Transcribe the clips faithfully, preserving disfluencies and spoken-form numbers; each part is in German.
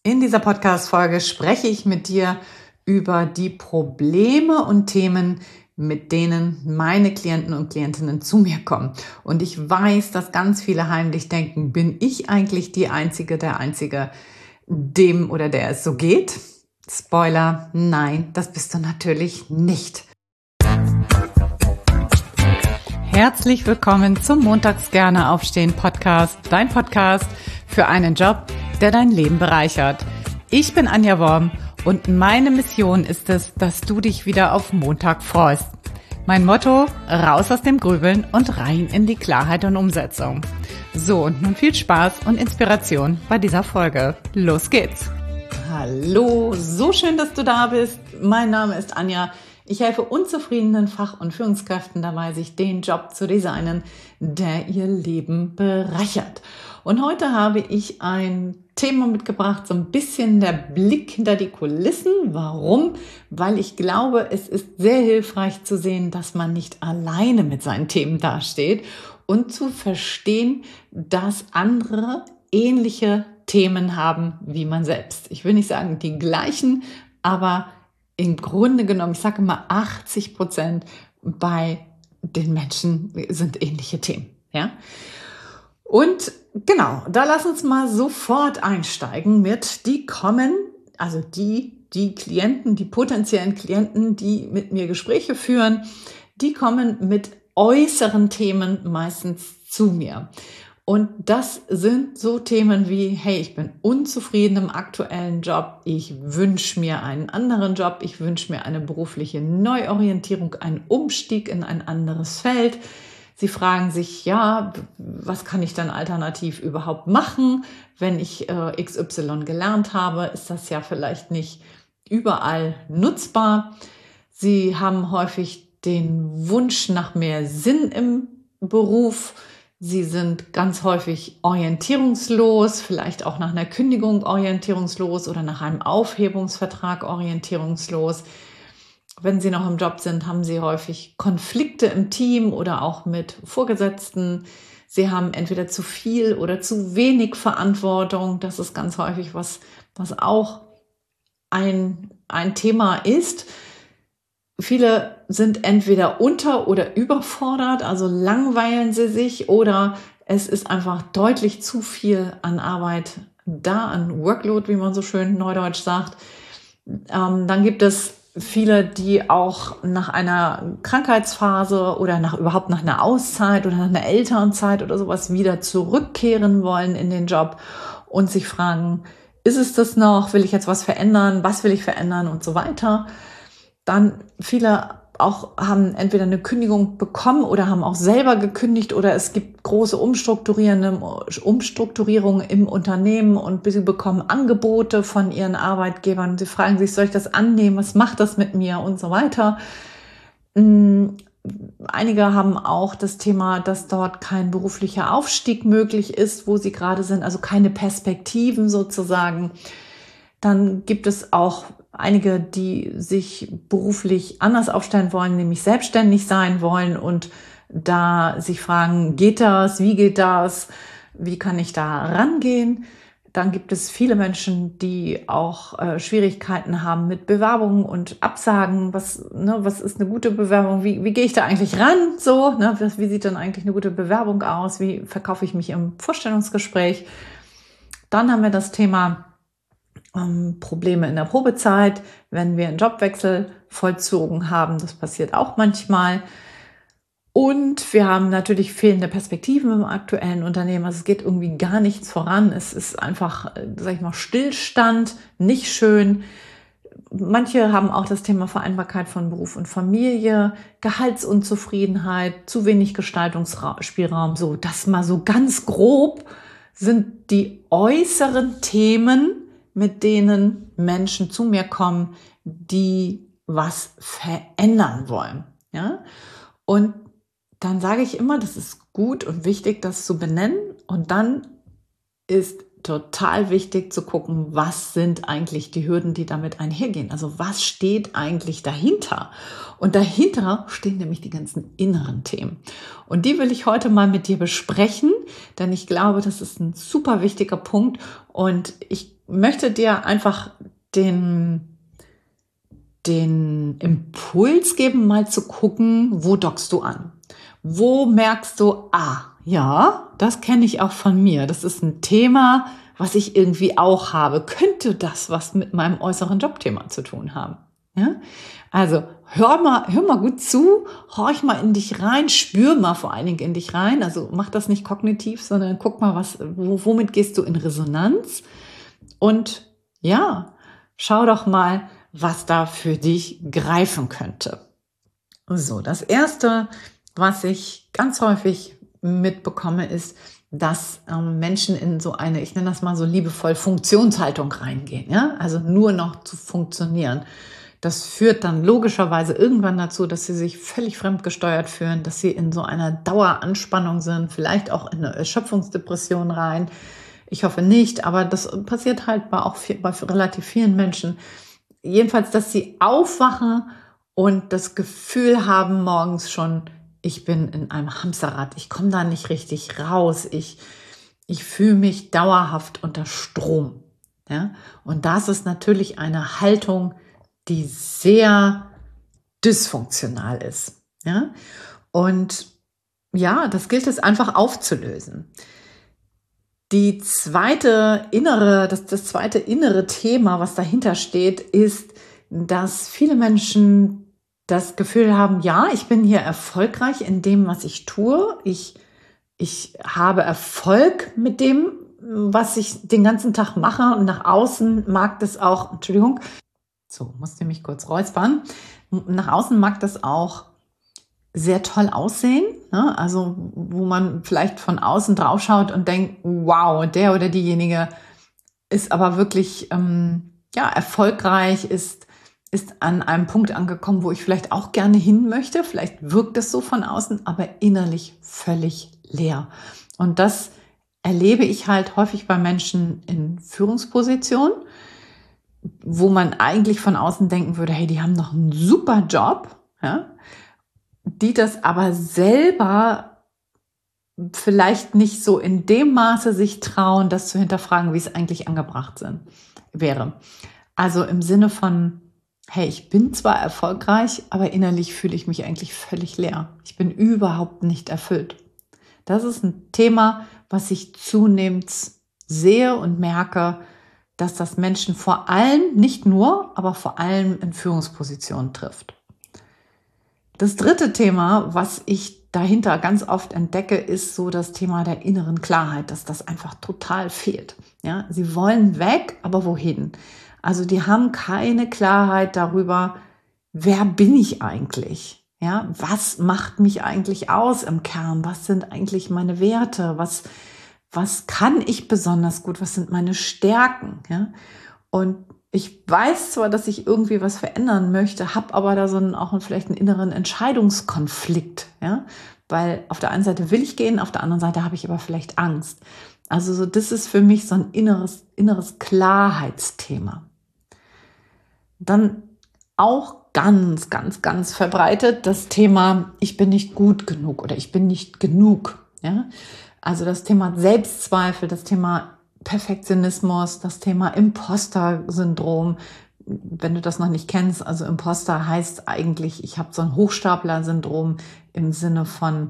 In dieser Podcast-Folge spreche ich mit dir über die Probleme und Themen, mit denen meine Klienten und Klientinnen zu mir kommen. Und ich weiß, dass ganz viele heimlich denken, bin ich eigentlich die Einzige, der Einzige, dem oder der es so geht? Spoiler, nein, das bist du natürlich nicht. Herzlich willkommen zum Montags gerne aufstehen Podcast, dein Podcast für einen Job, der dein Leben bereichert. Ich bin Anja Worm und meine Mission ist es, dass du dich wieder auf Montag freust. Mein Motto, raus aus dem Grübeln und rein in die Klarheit und Umsetzung. So, und nun viel Spaß und Inspiration bei dieser Folge. Los geht's! Hallo, so schön, dass du da bist. Mein Name ist Anja. Ich helfe unzufriedenen Fach- und Führungskräften dabei, sich den Job zu designen, der ihr Leben bereichert. Und heute habe ich ein Thema mitgebracht, so ein bisschen der Blick hinter die Kulissen. Warum? Weil ich glaube, es ist sehr hilfreich zu sehen, dass man nicht alleine mit seinen Themen dasteht und zu verstehen, dass andere ähnliche Themen haben wie man selbst. Ich will nicht sagen die gleichen, aber im Grunde genommen, ich sage immer achtzig Prozent bei den Menschen sind ähnliche Themen, ja. Und genau, da lass uns mal sofort einsteigen mit, die kommen, also die, die Klienten, die potenziellen Klienten, die mit mir Gespräche führen, die kommen mit äußeren Themen meistens zu mir. Und das sind so Themen wie, hey, ich bin unzufrieden im aktuellen Job, ich wünsche mir einen anderen Job, ich wünsche mir eine berufliche Neuorientierung, einen Umstieg in ein anderes Feld. Sie fragen sich, ja, was kann ich dann alternativ überhaupt machen, wenn ich äh, X Y gelernt habe? Ist das ja vielleicht nicht überall nutzbar. Sie haben häufig den Wunsch nach mehr Sinn im Beruf. Sie sind ganz häufig orientierungslos, vielleicht auch nach einer Kündigung orientierungslos oder nach einem Aufhebungsvertrag orientierungslos. Wenn Sie noch im Job sind, haben Sie häufig Konflikte im Team oder auch mit Vorgesetzten. Sie haben entweder zu viel oder zu wenig Verantwortung. Das ist ganz häufig was, was auch ein, ein Thema ist. Viele sind entweder unter- oder überfordert, also langweilen sie sich oder es ist einfach deutlich zu viel an Arbeit da, an Workload, wie man so schön neudeutsch sagt. Ähm, dann gibt es viele, die auch nach einer Krankheitsphase oder nach überhaupt nach einer Auszeit oder nach einer Elternzeit oder sowas wieder zurückkehren wollen in den Job und sich fragen, ist es das noch? Will ich jetzt was verändern? Was will ich verändern? Und so weiter. Dann viele auch haben entweder eine Kündigung bekommen oder haben auch selber gekündigt oder es gibt große Umstrukturierungen Umstrukturierungen im Unternehmen und sie bekommen Angebote von ihren Arbeitgebern. Sie fragen sich, soll ich das annehmen? Was macht das mit mir? Und so weiter. Einige haben auch das Thema, dass dort kein beruflicher Aufstieg möglich ist, wo sie gerade sind, also keine Perspektiven sozusagen. Dann gibt es auch einige, die sich beruflich anders aufstellen wollen, nämlich selbstständig sein wollen und da sich fragen, geht das, wie geht das, wie kann ich da rangehen? Dann gibt es viele Menschen, die auch äh, Schwierigkeiten haben mit Bewerbungen und Absagen. Was, ne, was ist eine gute Bewerbung? Wie, wie gehe ich da eigentlich ran? So, ne, wie sieht dann eigentlich eine gute Bewerbung aus? Wie verkaufe ich mich im Vorstellungsgespräch? Dann haben wir das Thema Probleme in der Probezeit, wenn wir einen Jobwechsel vollzogen haben. Das passiert auch manchmal. Und wir haben natürlich fehlende Perspektiven im aktuellen Unternehmen. Also es geht irgendwie gar nichts voran. Es ist einfach, sag ich mal, Stillstand, nicht schön. Manche haben auch das Thema Vereinbarkeit von Beruf und Familie, Gehaltsunzufriedenheit, zu wenig Gestaltungsspielraum. So, das mal so ganz grob sind die äußeren Themen, mit denen Menschen zu mir kommen, die was verändern wollen. Ja? Und dann sage ich immer, das ist gut und wichtig, das zu benennen. Und dann ist total wichtig zu gucken, was sind eigentlich die Hürden, die damit einhergehen. Also was steht eigentlich dahinter? Und dahinter stehen nämlich die ganzen inneren Themen. Und die will ich heute mal mit dir besprechen. denn ich glaube, das ist ein super wichtiger Punkt und ich möchte dir einfach den, den Impuls geben, mal zu gucken, wo dockst du an? Wo merkst du, ah, ja, das kenne ich auch von mir. Das ist ein Thema, was ich irgendwie auch habe. Könnte das was mit meinem äußeren Jobthema zu tun haben? Ja? Also hör mal, hör mal gut zu, horch mal in dich rein, spür mal vor allen Dingen in dich rein. Also mach das nicht kognitiv, sondern guck mal, was, womit gehst du in Resonanz? Und ja, schau doch mal, was da für dich greifen könnte. So, das Erste, was ich ganz häufig mitbekomme, ist, dass ähm, Menschen in so eine, ich nenne das mal so liebevoll, Funktionshaltung reingehen. Ja? Also nur noch zu funktionieren. Das führt dann logischerweise irgendwann dazu, dass sie sich völlig fremdgesteuert fühlen, dass sie in so einer Daueranspannung sind, vielleicht auch in eine Erschöpfungsdepression rein. Ich hoffe nicht, aber das passiert halt bei auch viel, bei relativ vielen Menschen. Jedenfalls, dass sie aufwachen und das Gefühl haben morgens schon, ich bin in einem Hamsterrad, ich komme da nicht richtig raus, ich, ich fühle mich dauerhaft unter Strom. Ja? Und das ist natürlich eine Haltung, die sehr dysfunktional ist. Ja? Und ja, das gilt es einfach aufzulösen. Die zweite innere, das, das zweite innere Thema, was dahinter steht, ist, dass viele Menschen das Gefühl haben, ja, ich bin hier erfolgreich in dem, was ich tue. Ich, ich habe Erfolg mit dem, was ich den ganzen Tag mache. Und nach außen mag das auch, Entschuldigung, so, musste mich kurz räuspern. Nach außen mag das auch sehr toll aussehen, ne? Also wo man vielleicht von außen drauf schaut und denkt, wow, der oder diejenige ist aber wirklich ähm, ja, erfolgreich, ist, ist an einem Punkt angekommen, wo ich vielleicht auch gerne hin möchte. Vielleicht wirkt es so von außen, aber innerlich völlig leer. Und das erlebe ich halt häufig bei Menschen in Führungspositionen, wo man eigentlich von außen denken würde, hey, die haben doch einen super Job, ja, die das aber selber vielleicht nicht so in dem Maße sich trauen, das zu hinterfragen, wie es eigentlich angebracht sind, wäre. Also im Sinne von, hey, ich bin zwar erfolgreich, aber innerlich fühle ich mich eigentlich völlig leer. Ich bin überhaupt nicht erfüllt. Das ist ein Thema, was ich zunehmend sehe und merke, dass das Menschen vor allem, nicht nur, aber vor allem in Führungspositionen trifft. Das dritte Thema, was ich dahinter ganz oft entdecke, ist so das Thema der inneren Klarheit, dass das einfach total fehlt. Ja, sie wollen weg, aber wohin? Also die haben keine Klarheit darüber, wer bin ich eigentlich? Ja, was macht mich eigentlich aus im Kern? Was sind eigentlich meine Werte? Was Was kann ich besonders gut? Was sind meine Stärken? Ja? Und ich weiß zwar, dass ich irgendwie was verändern möchte, habe aber da so einen, auch vielleicht einen inneren Entscheidungskonflikt. Ja? Weil auf der einen Seite will ich gehen, auf der anderen Seite habe ich aber vielleicht Angst. Also so, das ist für mich so ein inneres, inneres Klarheitsthema. Dann auch ganz, ganz, ganz verbreitet das Thema, ich bin nicht gut genug oder ich bin nicht genug. Ja? Also das Thema Selbstzweifel, das Thema Perfektionismus, das Thema Imposter-Syndrom. Wenn du das noch nicht kennst, also Imposter heißt eigentlich, ich habe so ein Hochstapler-Syndrom im Sinne von,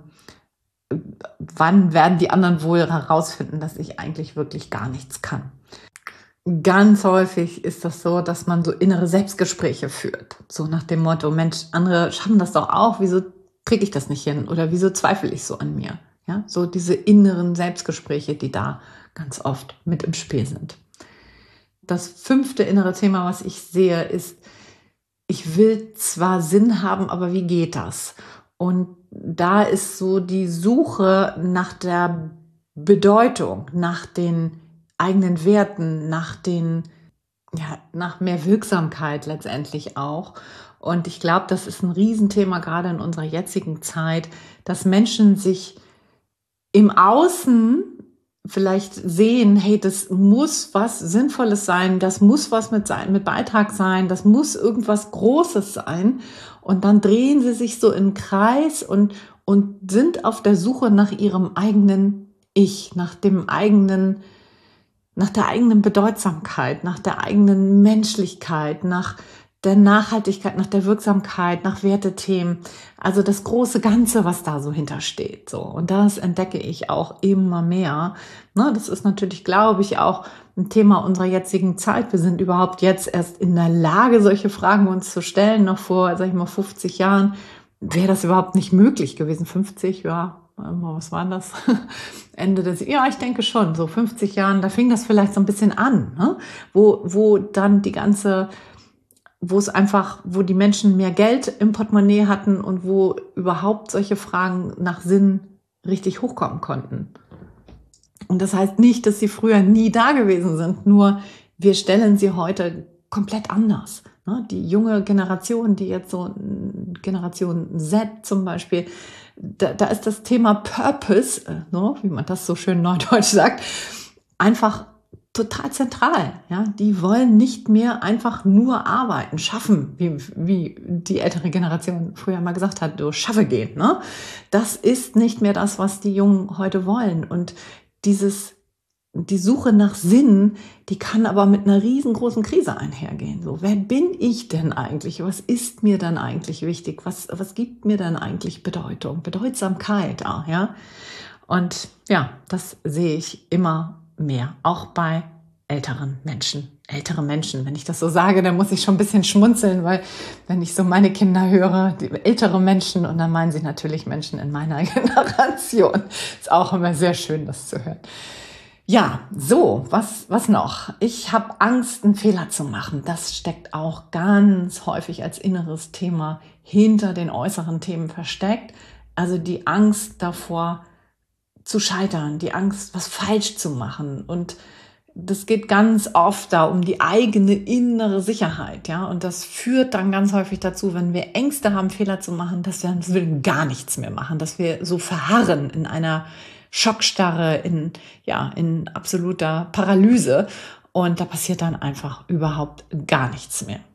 wann werden die anderen wohl herausfinden, dass ich eigentlich wirklich gar nichts kann. Ganz häufig ist das so, dass man so innere Selbstgespräche führt. So nach dem Motto, Mensch, andere schaffen das doch auch, wieso kriege ich das nicht hin? Oder wieso zweifle ich so an mir? Ja, so diese inneren Selbstgespräche, die da ganz oft mit im Spiel sind. Das fünfte innere Thema, was ich sehe, ist, ich will zwar Sinn haben, aber wie geht das? Und da ist so die Suche nach der Bedeutung, nach den eigenen Werten, nach den, ja, nach mehr Wirksamkeit letztendlich auch. Und ich glaube, das ist ein Riesenthema gerade in unserer jetzigen Zeit, dass Menschen sich im Außen vielleicht sehen, hey, das muss was Sinnvolles sein, das muss was mit, sein, mit Beitrag sein, das muss irgendwas Großes sein. Und dann drehen sie sich so im Kreis und, und sind auf der Suche nach ihrem eigenen Ich, nach dem eigenen, nach der eigenen Bedeutsamkeit, nach der eigenen Menschlichkeit, nach der Nachhaltigkeit, nach der Wirksamkeit, nach Wertethemen. Also das große Ganze, was da so hintersteht. So. Und das entdecke ich auch immer mehr. Ne, das ist natürlich, glaube ich, auch ein Thema unserer jetzigen Zeit. Wir sind überhaupt jetzt erst in der Lage, solche Fragen uns zu stellen. Noch vor, sag ich mal, fünfzig Jahren wäre das überhaupt nicht möglich gewesen. fünfzig, ja, was war das? Ende des, ja, ich denke schon, so fünfzig Jahren, da fing das vielleicht so ein bisschen an, ne? wo, wo dann die ganze, wo es einfach, wo die Menschen mehr Geld im Portemonnaie hatten und wo überhaupt solche Fragen nach Sinn richtig hochkommen konnten. Und das heißt nicht, dass sie früher nie da gewesen sind, nur wir stellen sie heute komplett anders. Die junge Generation, die jetzt so Generation Z zum Beispiel, da, da ist das Thema Purpose, wie man das so schön neudeutsch sagt, einfach total zentral. Ja, die wollen nicht mehr einfach nur arbeiten, schaffen, wie, wie die ältere Generation früher mal gesagt hat, du schaffe gehen. Ne? Das ist nicht mehr das, was die Jungen heute wollen. Und dieses, die Suche nach Sinn, die kann aber mit einer riesengroßen Krise einhergehen. So, wer bin ich denn eigentlich? Was ist mir denn eigentlich wichtig? Was, was gibt mir denn eigentlich Bedeutung? Bedeutsamkeit auch, ja? Und ja, das sehe ich immer mehr, auch bei älteren Menschen. Ältere Menschen, wenn ich das so sage, dann muss ich schon ein bisschen schmunzeln, weil wenn ich so meine Kinder höre, die ältere Menschen, und dann meinen sie natürlich Menschen in meiner Generation. Ist auch immer sehr schön, das zu hören. Ja, so, was, was noch? Ich habe Angst, einen Fehler zu machen. Das steckt auch ganz häufig als inneres Thema hinter den äußeren Themen versteckt. Also die Angst davor zu scheitern, die Angst, was falsch zu machen. Und das geht ganz oft da um die eigene innere Sicherheit, ja. Und das führt dann ganz häufig dazu, wenn wir Ängste haben, Fehler zu machen, dass wir uns will gar nichts mehr machen, dass wir so verharren in einer Schockstarre, in, ja, in absoluter Paralyse. Und da passiert dann einfach überhaupt gar nichts mehr.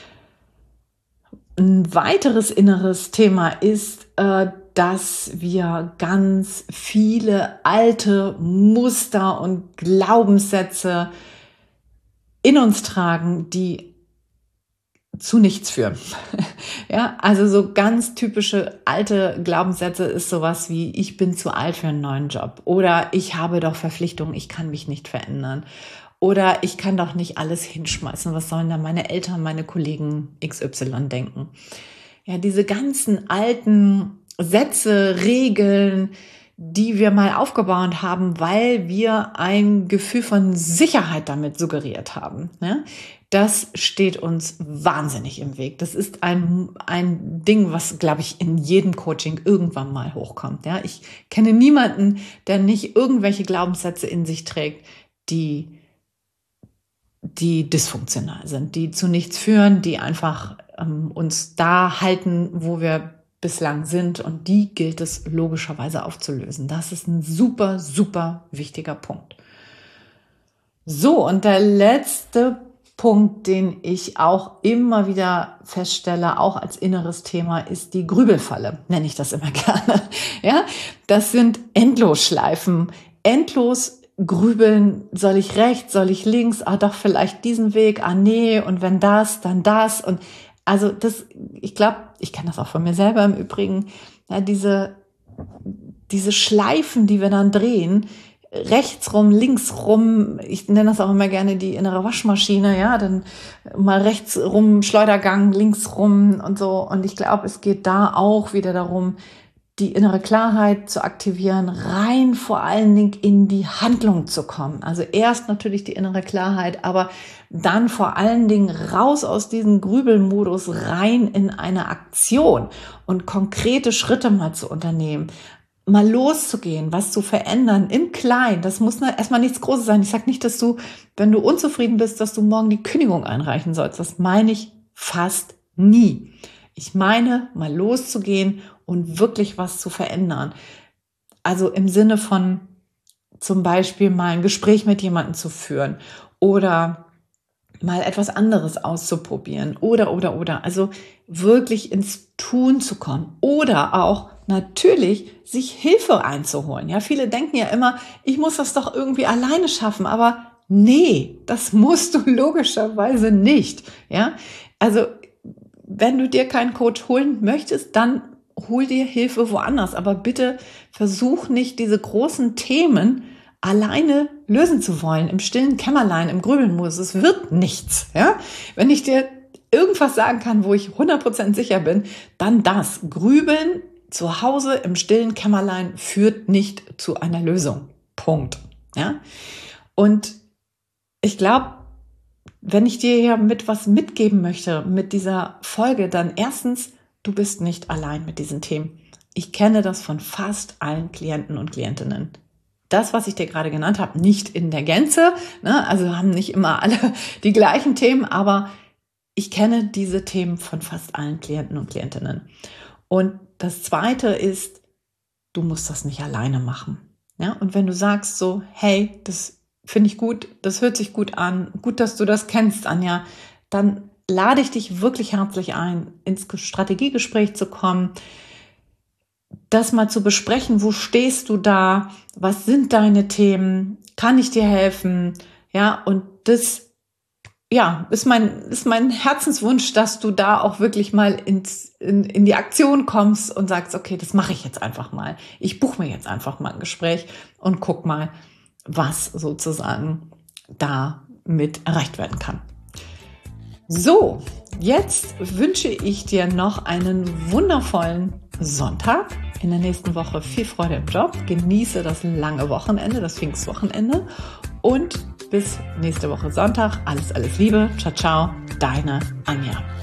Ein weiteres inneres Thema ist, äh, dass wir ganz viele alte Muster und Glaubenssätze in uns tragen, die zu nichts führen. Ja, also so ganz typische alte Glaubenssätze ist sowas wie, ich bin zu alt für einen neuen Job oder ich habe doch Verpflichtungen, ich kann mich nicht verändern oder ich kann doch nicht alles hinschmeißen, was sollen da meine Eltern, meine Kollegen X Y denken. Ja, diese ganzen alten Sätze, Regeln, die wir mal aufgebaut haben, weil wir ein Gefühl von Sicherheit damit suggeriert haben. Ne? Das steht uns wahnsinnig im Weg. Das ist ein, ein Ding, was, glaube ich, in jedem Coaching irgendwann mal hochkommt. Ja? Ich kenne niemanden, der nicht irgendwelche Glaubenssätze in sich trägt, die, die dysfunktional sind, die zu nichts führen, die einfach ähm, uns da halten, wo wir bislang sind, und die gilt es logischerweise aufzulösen. Das ist ein super, super wichtiger Punkt. So, und der letzte Punkt, den ich auch immer wieder feststelle, auch als inneres Thema, ist die Grübelfalle, nenne ich das immer gerne. Ja, das sind Endlosschleifen, endlos grübeln, soll ich rechts, soll ich links, ah doch vielleicht diesen Weg, ah nee, und wenn das, dann das, und also das, ich glaube, ich kenne das auch von mir selber im Übrigen, ja, diese, diese Schleifen, die wir dann drehen, rechts rum, links rum, ich nenne das auch immer gerne die innere Waschmaschine, ja, dann mal rechts rum, Schleudergang, links rum und so. Und ich glaube, es geht da auch wieder darum, die innere Klarheit zu aktivieren, rein vor allen Dingen in die Handlung zu kommen. Also erst natürlich die innere Klarheit, aber dann vor allen Dingen raus aus diesem Grübelmodus, rein in eine Aktion und konkrete Schritte mal zu unternehmen, mal loszugehen, was zu verändern im Kleinen. Das muss erstmal nichts Großes sein. Ich sage nicht, dass du, wenn du unzufrieden bist, dass du morgen die Kündigung einreichen sollst. Das meine ich fast nie. Ich meine, mal loszugehen und wirklich was zu verändern. Also im Sinne von zum Beispiel mal ein Gespräch mit jemandem zu führen oder mal etwas anderes auszuprobieren oder, oder, oder. Also wirklich ins Tun zu kommen oder auch natürlich sich Hilfe einzuholen. Ja, viele denken ja immer, ich muss das doch irgendwie alleine schaffen, aber nee, das musst du logischerweise nicht. Ja, also wenn du dir keinen Coach holen möchtest, dann hol dir Hilfe woanders. Aber bitte versuch nicht, diese großen Themen alleine lösen zu wollen, im stillen Kämmerlein, im Grübelmodus. Es wird nichts. Ja? Wenn ich dir irgendwas sagen kann, wo ich hundert Prozent sicher bin, dann das. Grübeln zu Hause im stillen Kämmerlein führt nicht zu einer Lösung. Punkt. Ja? Und ich glaube, wenn ich dir hier mit was mitgeben möchte, mit dieser Folge, dann erstens, du bist nicht allein mit diesen Themen. Ich kenne das von fast allen Klienten und Klientinnen. Das, was ich dir gerade genannt habe, nicht in der Gänze, ne? Also haben nicht immer alle die gleichen Themen, aber ich kenne diese Themen von fast allen Klienten und Klientinnen. Und das Zweite ist, du musst das nicht alleine machen. Ja? Und wenn du sagst so, hey, das finde ich gut, das hört sich gut an, gut, dass du das kennst, Anja, dann lade ich dich wirklich herzlich ein, ins Strategiegespräch zu kommen, das mal zu besprechen, wo stehst du da, was sind deine Themen, kann ich dir helfen, ja, und das, ja, ist mein, ist mein Herzenswunsch, dass du da auch wirklich mal ins, in, in die Aktion kommst und sagst, okay, das mache ich jetzt einfach mal, ich buche mir jetzt einfach mal ein Gespräch und guck mal, was sozusagen da mit erreicht werden kann. So, jetzt wünsche ich dir noch einen wundervollen Sonntag. In der nächsten Woche viel Freude im Job. Genieße das lange Wochenende, das Pfingstwochenende. Und bis nächste Woche Sonntag. Alles, alles Liebe. Ciao, ciao. Deine Anja.